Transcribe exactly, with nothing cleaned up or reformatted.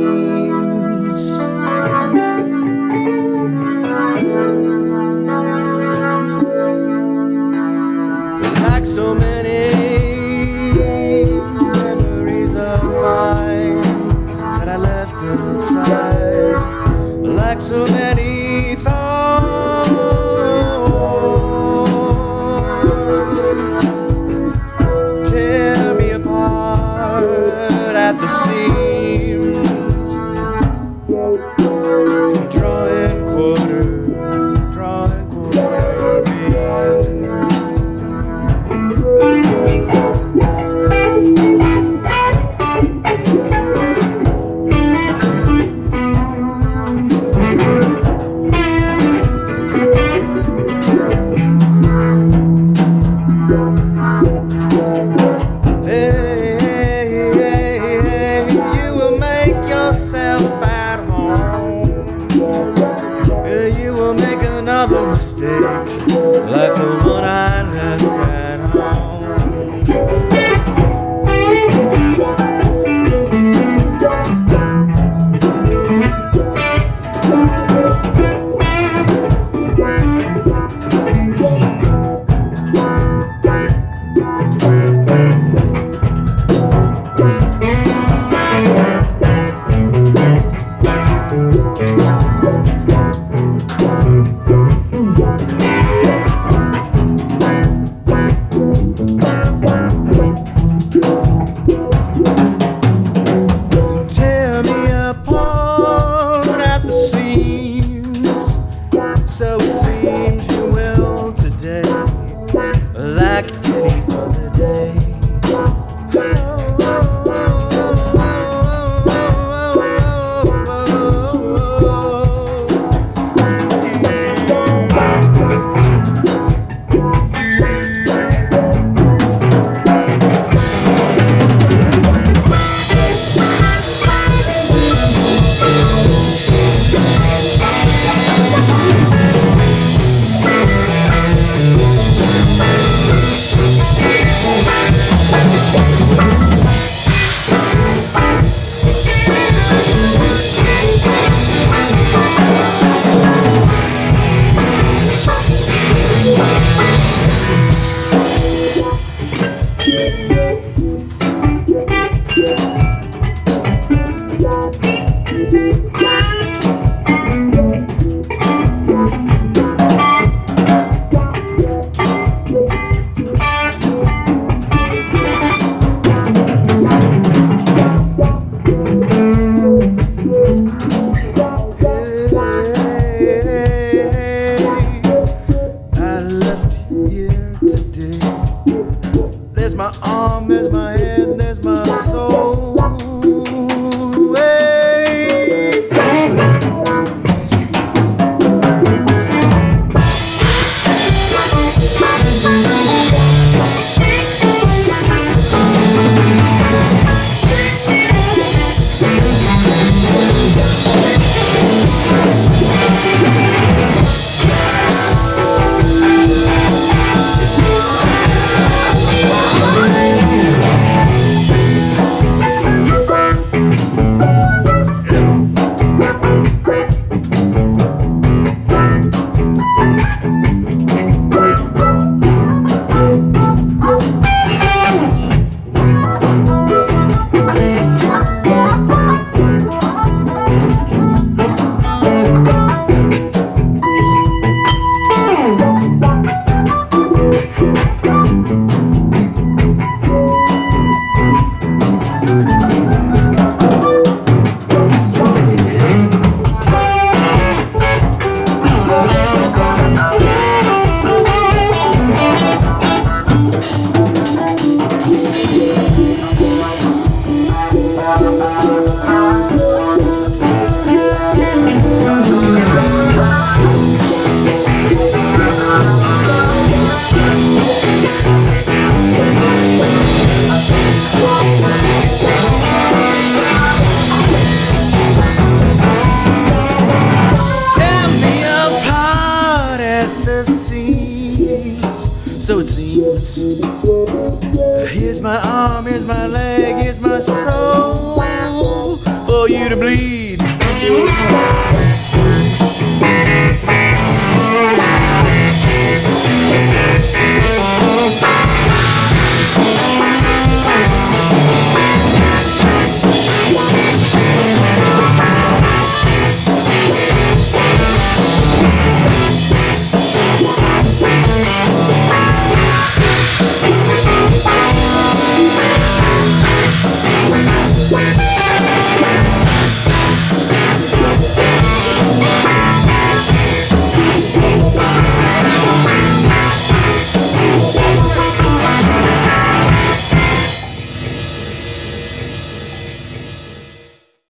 Like so many memories of mine that I left inside, like so many thoughts tear me apart at the seams, drawing quarter, drawing quarter me. Another mistake like the one I left at home. Tear me apart at the seams, so it seems you will today, like any other day. There's my arm, there's my head, there's my soul. Hey. so it seems. Here's my arm, here's my leg, here's my soul for you. you to bleed.